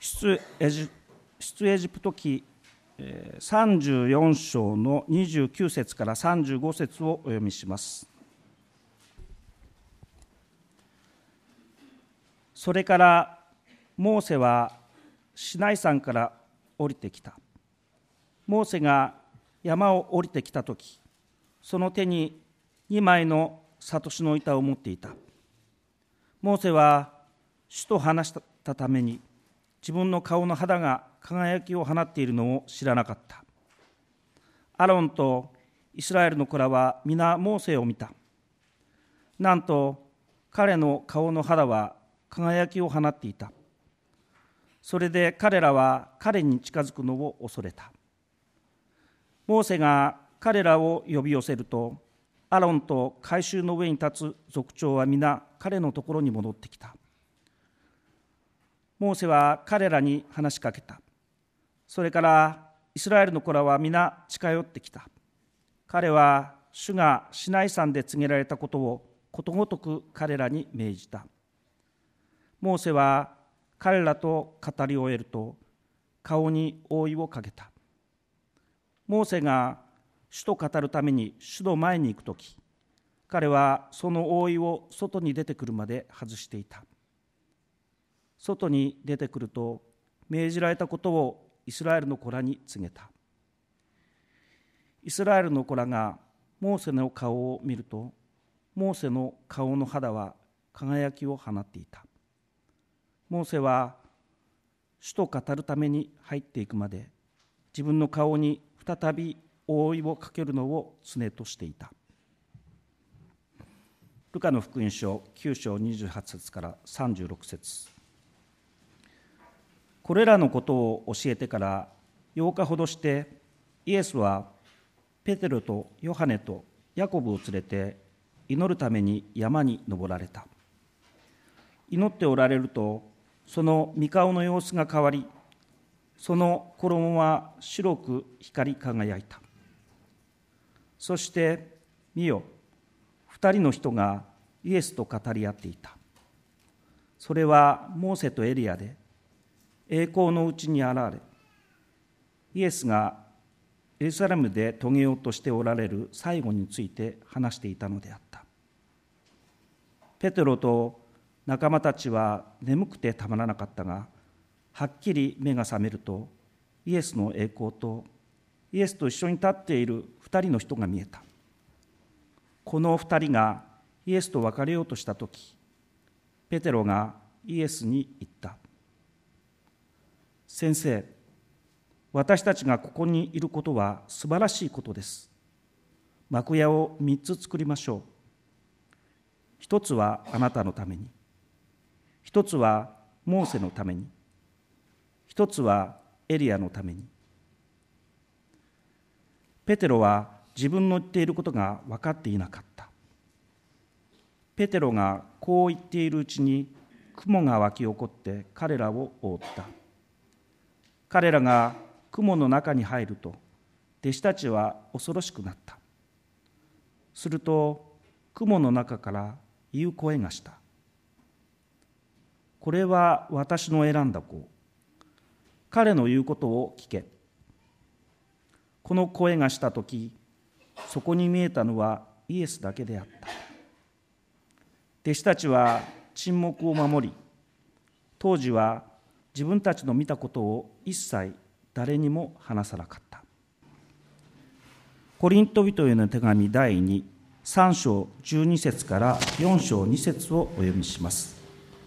出エジプト記34章の29節から35節をお読みします。それからモーセはシナイ山から降りてきた。モーセが山を降りてきたとき、その手に2枚のサトシの板を持っていた。モーセは主と話したために自分の顔の肌が輝きを放っているのを知らなかった。アロンとイスラエルの子らは皆モーセを見た。なんと彼の顔の肌は輝きを放っていた。それで彼らは彼に近づくのを恐れた。モーセが彼らを呼び寄せると、アロンと改宗の上に立つ族長は皆彼のところに戻ってきた。モーセは彼らに話しかけた。それからイスラエルの子らは皆近寄ってきた。彼は主がシナイ山で告げられたことをことごとく彼らに命じた。モーセは彼らと語り終えると顔に覆いをかけた。モーセが主と語るために主の前に行くとき、彼はその覆いを外に出てくるまで外していた。外に出てくると命じられたことをイスラエルの子らに告げた。イスラエルの子らがモーセの顔を見ると、モーセの顔の肌は輝きを放っていた。モーセは主と語るために入っていくまで自分の顔に再び覆いをかけるのを常としていた。ルカの福音書9章28節から36節。これらのことを教えてから8日ほどしてイエスはペテロとヨハネとヤコブを連れて祈るために山に登られた。祈っておられるとその御顔の様子が変わり、その衣は白く光り輝いた。そして見よ、2人の人がイエスと語り合っていた。それはモーセとエリアで、栄光のうちに現れ、イエスがエルサレムで遂げようとしておられる最後について話していたのであった。ペテロと仲間たちは眠くてたまらなかったが、はっきり目が覚めると、イエスの栄光とイエスと一緒に立っている2人の人が見えた。この2人がイエスと別れようとしたとき、ペテロがイエスに言った。先生、私たちがここにいることは素晴らしいことです。幕屋を3つ作りましょう。一つはあなたのために、一つはモーセのために、一つはエリアのために。ペテロは自分の言っていることが分かっていなかった。ペテロがこう言っているうちに雲が湧き起こって彼らを覆った。彼らが雲の中に入ると弟子たちは恐ろしくなった。すると雲の中から言う声がした。これは私の選んだ子。彼の言うことを聞け。この声がしたとき、そこに見えたのはイエスだけであった。弟子たちは沈黙を守り、当時は自分たちの見たことを一切誰にも話さなかった。コリント人への手紙第2、3章12節から4章2節をお読みします。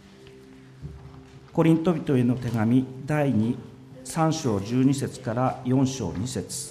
コリント人への手紙第2、3章12節から4章2節。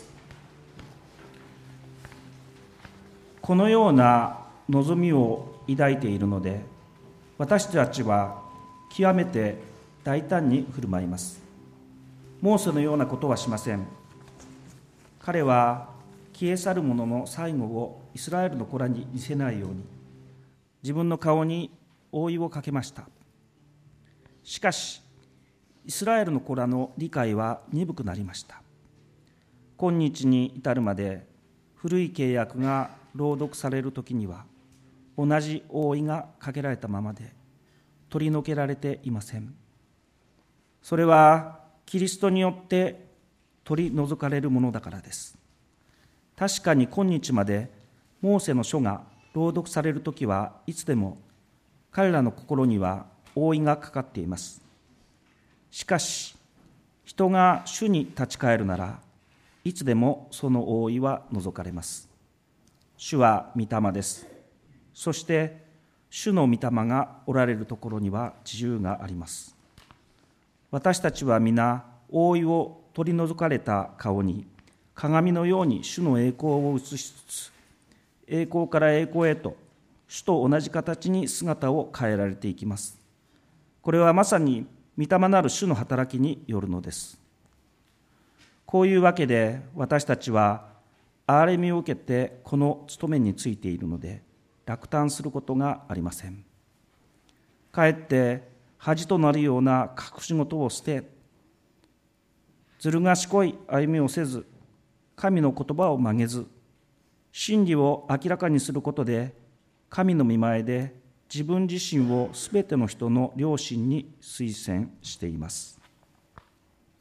このような望みを抱いているので、私たちは極めて大胆に振る舞います。モーセのようなことはしません。彼は消え去る者の最後をイスラエルの子らに見せないように、自分の顔に覆いをかけました。しかし、イスラエルの子らの理解は鈍くなりました。今日に至るまで古い契約が朗読されるときには、同じ覆いがかけられたままで取り除けられていません。 それはキリストによって取り除かれるものだからです。確かに今日までモーセの書が朗読されるときはいつでも彼らの心には覆いがかかっています。しかし人が主に立ち返るならいつでもその覆いは除かれます。主は御霊です。そして主の御霊がおられるところには自由があります。私たちは皆覆いを取り除かれた顔に鏡のように主の栄光を映しつつ、栄光から栄光へと主と同じ形に姿を変えられていきます。これはまさに御霊なる主の働きによるのです。こういうわけで私たちは憐れみを受けてこの務めについているので落胆することがありません。かえって恥となるような隠し事を捨て、ずる賢い歩みをせず、神の言葉を曲げず、真理を明らかにすることで、神の御前で自分自身をすべての人の良心に推薦しています。